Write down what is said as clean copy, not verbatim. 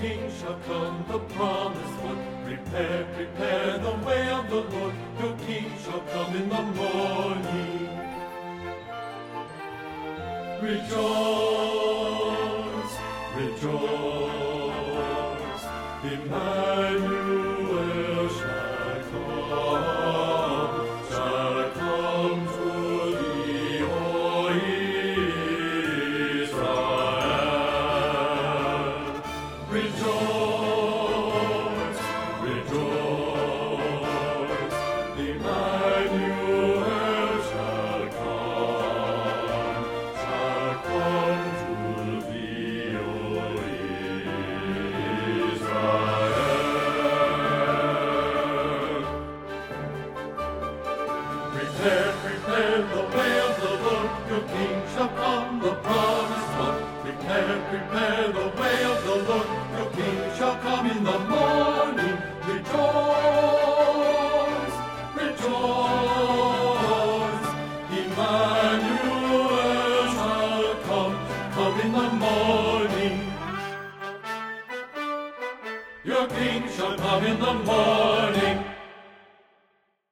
King shall come, the promised one. Prepare, prepare the way of the Lord. Your King shall come in the morning. Rejoice, rejoice, Emmanuel shall come to thee, O Israel. Rejoice, rejoice, Emmanuel shall come to thee, O Israel. Prepare, prepare the way of the Lord, your King shall come, the promised one. Prepare, prepare the way of the Lord, your King shall come in the morning. Rejoice, rejoice, Emmanuel shall come in the morning. Your King shall come in the morning.